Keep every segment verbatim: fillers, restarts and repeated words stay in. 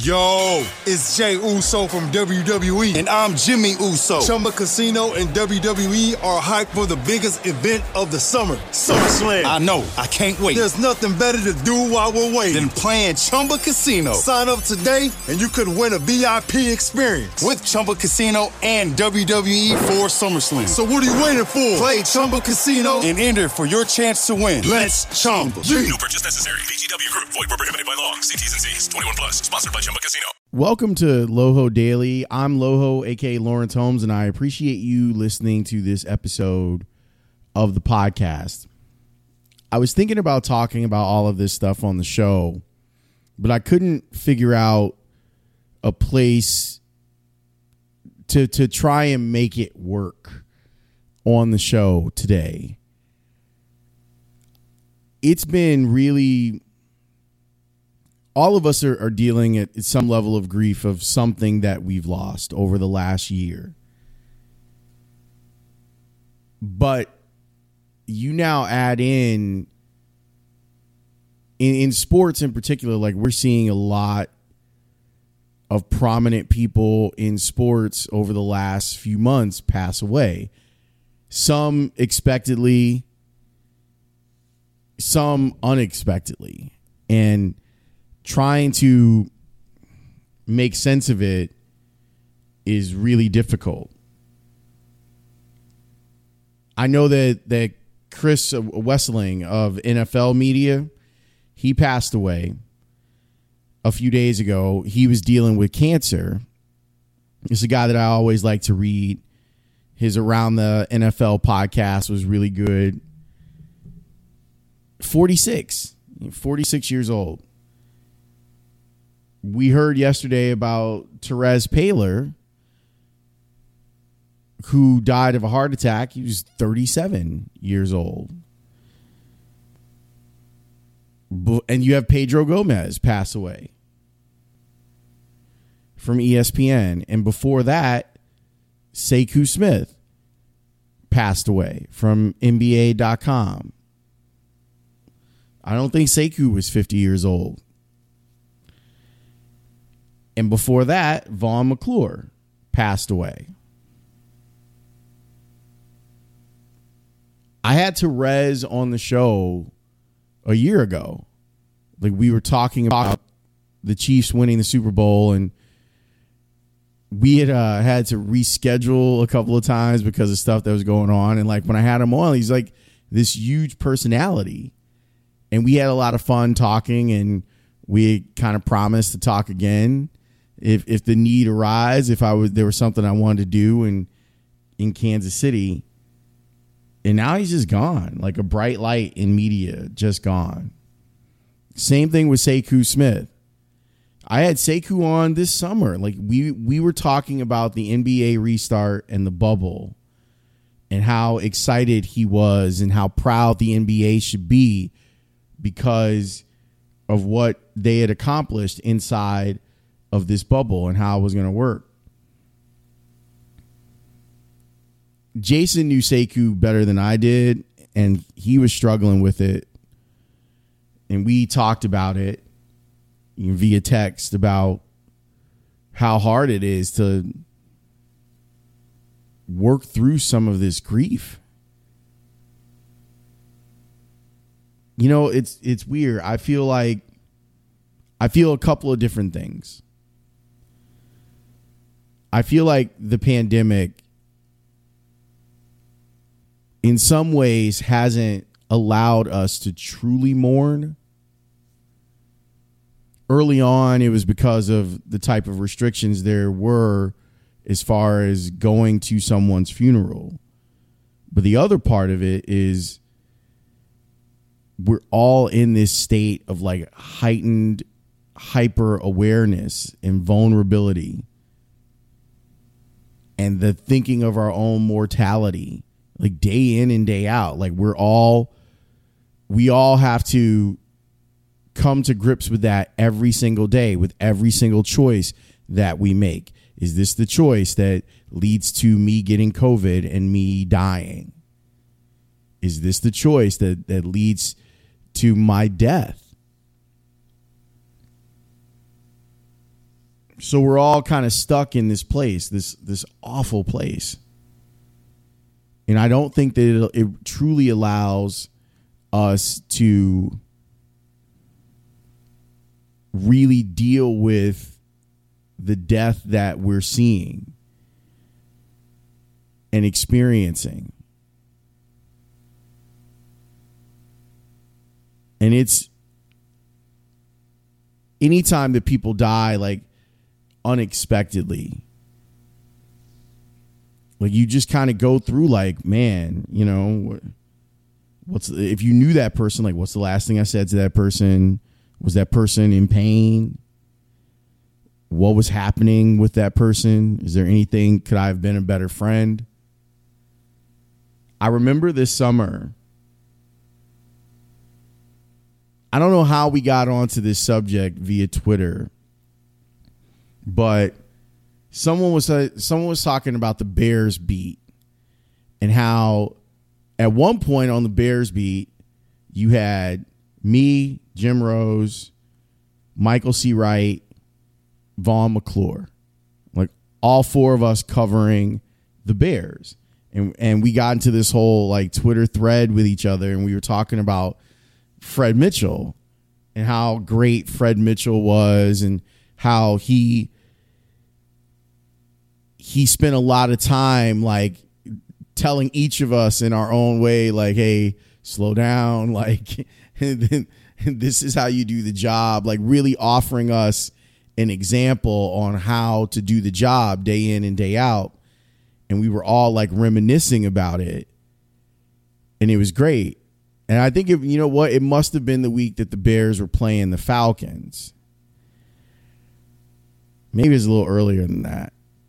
Yo, it's Jay Uso from W W E. And I'm Jimmy Uso. Chumba Casino and W W E are hyped for the biggest event of the summer, SummerSlam. I know. I can't wait. There's nothing better to do while we're waiting than playing Chumba Casino. Sign up today and you could win a V I P experience with Chumba Casino and W W E for SummerSlam. So what are you waiting for? Play Chumba Casino and enter for your chance to win. Let's Chumba. No purchase necessary. V G W Group. Void where prohibited by law. See T's and C's. twenty-one plus. Sponsored by Chumba Casino. Welcome to Loho Daily. I'm Loho, aka Lawrence Holmes, and I appreciate you listening to this episode of the podcast. I was thinking about talking about all of this stuff on the show, but I couldn't figure out a place to to try and make it work on the show today. It's been really... All of us are, are dealing at some level of grief of something that we've lost over the last year. But you now add in, in, in sports in particular, like we're seeing a lot of prominent people in sports over the last few months pass away. Some expectedly, some unexpectedly. And trying to make sense of it is really difficult. I know that that Chris Wesseling of N F L Media, he passed away a few days ago. He was dealing with cancer. It's a guy that I always like to read. His Around the N F L podcast was really good. forty-six, forty-six years old. We heard yesterday about Therese Paylor, who died of a heart attack. He was thirty-seven years old. And you have Pedro Gomez pass away from E S P N. And before that, Sekou Smith passed away from N B A dot com. I don't think Sekou was fifty years old. And before that, Vaughn McClure passed away. I had Therese on the show a year ago. Like we were talking about the Chiefs winning the Super Bowl, and we had uh, had to reschedule a couple of times because of stuff that was going on. And like when I had him on, he's like this huge personality, and we had a lot of fun talking, and we kind of promised to talk again. If if the need arise, if I was there was something I wanted to do in in Kansas City, and now he's just gone, like a bright light in media, just gone. Same thing with Sekou Smith. I had Sekou on this summer. Like we we were talking about the N B A restart and the bubble, and how excited he was, and how proud the N B A should be because of what they had accomplished inside of this bubble and how it was going to work. Jason knew Sekou better than I did, and he was struggling with it. And we talked about it via text about how hard it is to work through some of this grief. You know, it's it's weird. I feel like I feel a couple of different things. I feel like the pandemic in some ways hasn't allowed us to truly mourn. Early on, it was because of the type of restrictions there were as far as going to someone's funeral. But the other part of it is we're all in this state of like heightened hyper awareness and vulnerability, and the thinking of our own mortality, like day in and day out. Like we're all, we all have to come to grips with that every single day, with every single choice that we make. Is this the choice that leads to me getting COVID and me dying? Is this the choice that, that leads to my death? So we're all kind of stuck in this place, this this awful place. And I don't think that it, it truly allows us to really deal with the death that we're seeing and experiencing. And it's anytime that people die, like, unexpectedly, like, you just kind of go through, like, man, you know, what's, if you knew that person, like, what's the last thing I said to that person? Was that person in pain? What was happening with that person? Is there anything, could I have been a better friend? I remember this summer, I don't know how we got onto this subject via Twitter, but someone was uh, someone was talking about the Bears beat and how at one point on the Bears beat you had me, Jim Rose, Michael C. Wright, Vaughn McClure, like all four of us covering the Bears. And and we got into this whole like Twitter thread with each other, and we were talking about Fred Mitchell and how great Fred Mitchell was, and how he he spent a lot of time like telling each of us in our own way, like, hey, slow down, like this is how you do the job, like really offering us an example on how to do the job day in and day out. And we were all like reminiscing about it, and it was great. And I think, it, you know what, it must have been the week that the Bears were playing the Falcons. Maybe it was a little earlier than that.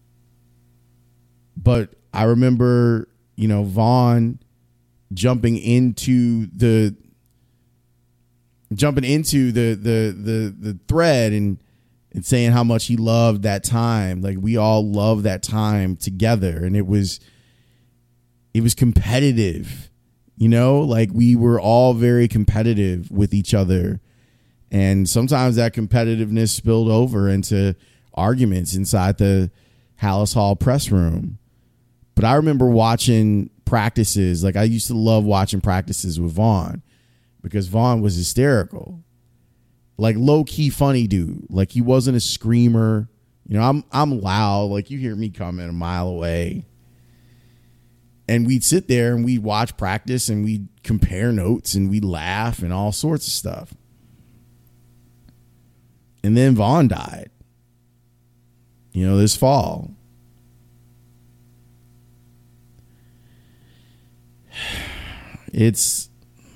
But I remember, you know, Vaughn jumping into the jumping into the the the the thread and and saying how much he loved that time. Like, we all loved that time together, and it was it was competitive. You know, like we were all very competitive with each other. And sometimes that competitiveness spilled over into arguments inside the Hallis Hall press room. But I remember watching practices. Like, I used to love watching practices with Vaughn because Vaughn was hysterical. Like, low-key funny dude. Like, he wasn't a screamer. You know, I'm I'm loud. Like, you hear me coming a mile away. And we'd sit there and we'd watch practice and we'd compare notes and we'd laugh and all sorts of stuff. And then Vaughn died, you know, this fall. It's,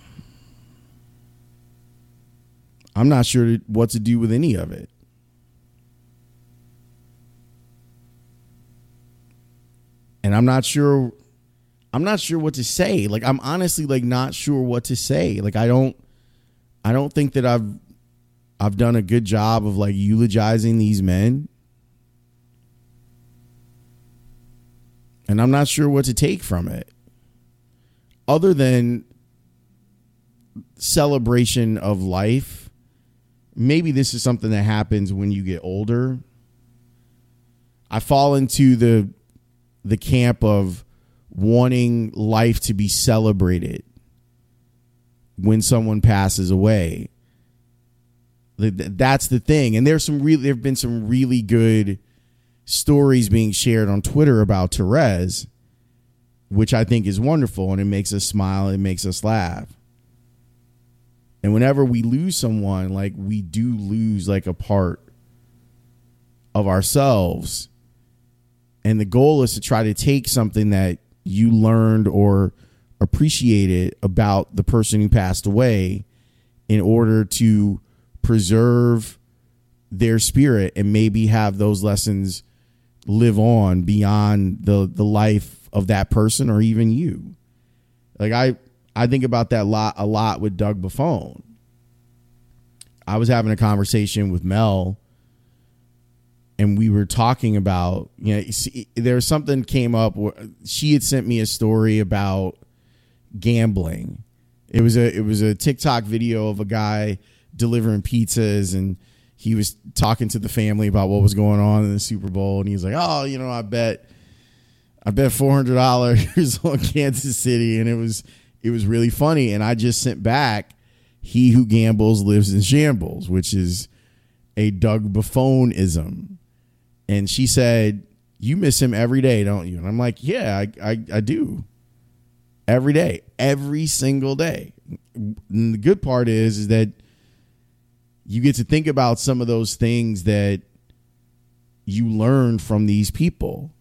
I'm not sure what to do with any of it. And I'm not sure I'm not sure what to say. Like, I'm honestly like not sure what to say. Like, I don't, I don't think that I've, I've done a good job of like eulogizing these men. And I'm not sure what to take from it other than celebration of life. Maybe this is something that happens when you get older. I fall into the, the camp of wanting life to be celebrated when someone passes away. That's the thing. And there's some really, there have been some really good stories being shared on Twitter about Therese, which I think is wonderful, and it makes us smile, it makes us laugh. And whenever we lose someone, like, we do lose like a part of ourselves. And the goal is to try to take something that you learned or appreciated about the person who passed away in order to preserve their spirit and maybe have those lessons live on beyond the, the life of that person or even you. Like, I, I think about that lot, a lot with Doug Buffone. I was having a conversation with Mel, and we were talking about, you know, there was something came up where she had sent me a story about gambling. It was a it was a TikTok video of a guy delivering pizzas, and he was talking to the family about what was going on in the Super Bowl, and he was like, "Oh, you know, I bet, I bet four hundred dollars on Kansas City," and it was it was really funny. And I just sent back, "He who gambles lives in shambles," which is a Doug Buffon-ism. And she said, "You miss him every day, don't you?" And I'm like, "Yeah, I, I, I do. Every day, every single day." And the good part is, is that you get to think about some of those things that you learned from these people.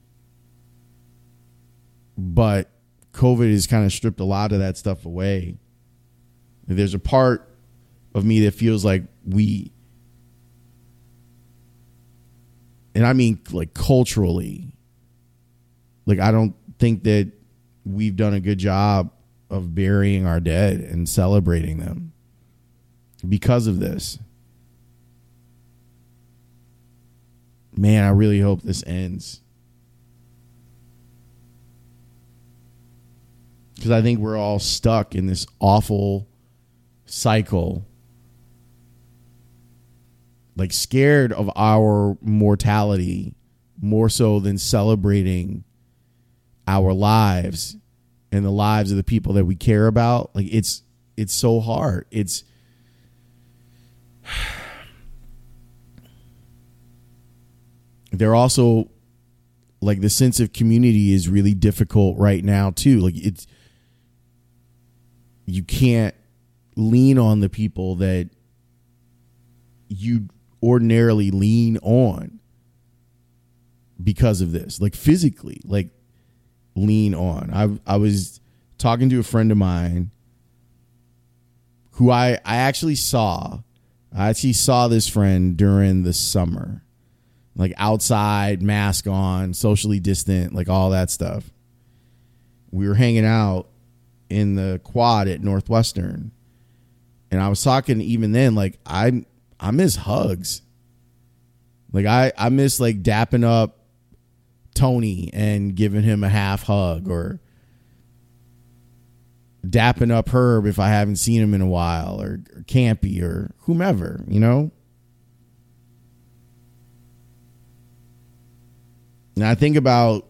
But COVID has kind of stripped a lot of that stuff away. There's a part of me that feels like we, and I mean like culturally, like I don't think that we've done a good job of burying our dead and celebrating them because of this. Man, I really hope this ends. Because I think we're all stuck in this awful cycle, like scared of our mortality more so than celebrating our lives and the lives of the people that we care about. Like it's it's so hard. It's they're also like the sense of community is really difficult right now too. Like it's, you can't lean on the people that you ordinarily lean on because of this, like physically, like lean on. I I was talking to a friend of mine who I, I actually saw. I actually saw this friend during the summer, like outside, mask on, socially distant, like all that stuff. We were hanging out in the quad at Northwestern, and I was talking even then, like I I miss hugs. Like I, I miss like dapping up Tony and giving him a half hug, or dapping up Herb if I haven't seen him in a while, or, or Campy or whomever, you know? And I think about,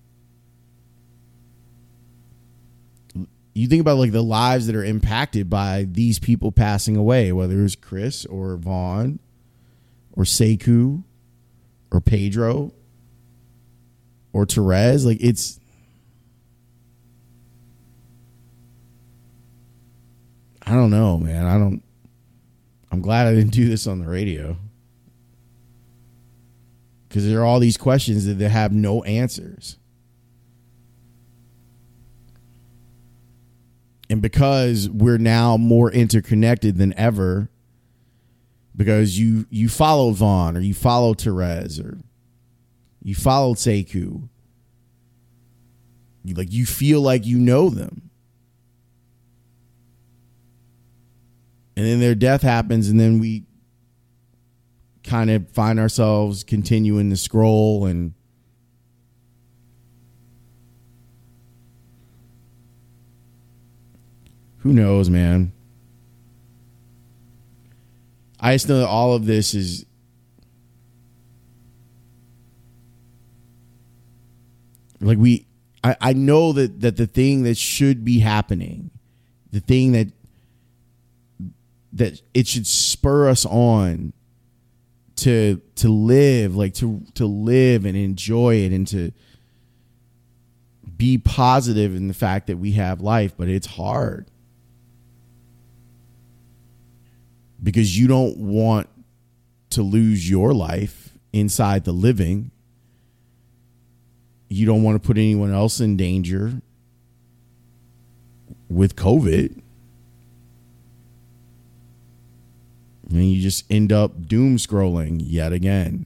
you think about like the lives that are impacted by these people passing away, whether it's Chris or Vaughn or Sekou or Pedro or Therese. Like it's, I don't know, man. I don't, I'm glad I didn't do this on the radio, because there are all these questions that they have no answers. And because we're now more interconnected than ever, because you you follow Vaughn, or you follow Therese, or you follow Sekou, you, like you feel like you know them. And then their death happens, and then we kind of find ourselves continuing to scroll, and who knows, man. I just know that all of this is like we I, I know that, that the thing that should be happening, the thing that that it should spur us on to to live, like to to live and enjoy it, and to be positive in the fact that we have life, but it's hard. Because you don't want to lose your life inside the living. You don't want to put anyone else in danger with COVID. And you just end up doom scrolling yet again.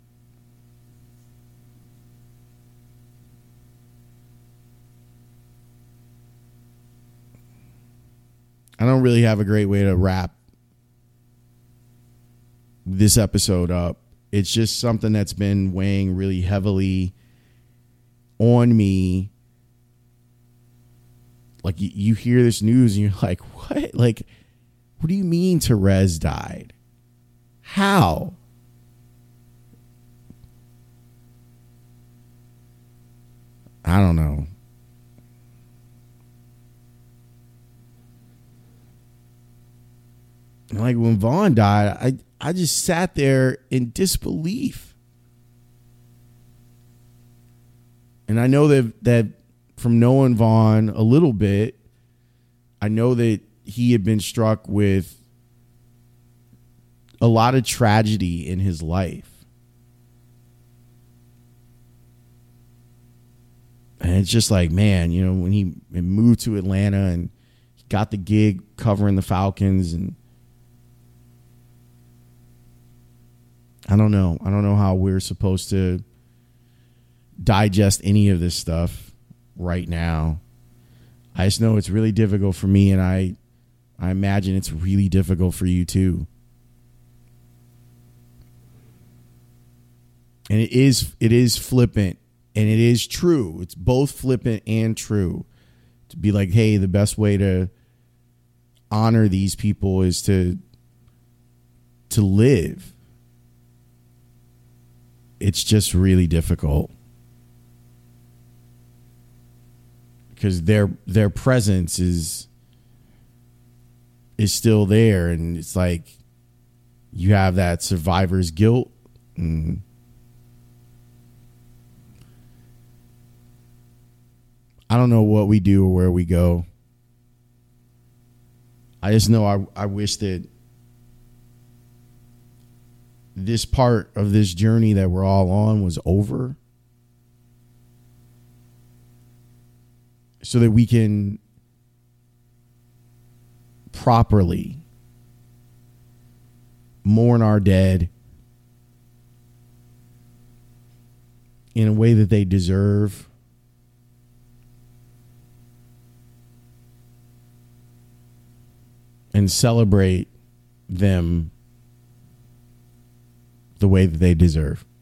I don't really have a great way to wrap this episode up. It's just something that's been weighing really heavily on me. Like you, you hear this news and you're like, what? Like, what do you mean Therese died? How? I don't know. Like when Vaughn died, I, I just sat there in disbelief. And I know that that from knowing Vaughn a little bit, I know that he had been struck with a lot of tragedy in his life. And it's just like, man, you know, when he moved to Atlanta and he got the gig covering the Falcons, and I don't know. I don't know how we're supposed to digest any of this stuff right now. I just know it's really difficult for me, and I I imagine it's really difficult for you too. And it is it is flippant, and it is true. It's both flippant and true to be like, hey, the best way to honor these people is to to live. It's just really difficult because their their presence is is still there, and it's like you have that survivor's guilt. And I don't know what we do or where we go. I just know I, I wish that this part of this journey that we're all on was over, so that we can properly mourn our dead in a way that they deserve. And celebrate them the way that they deserve.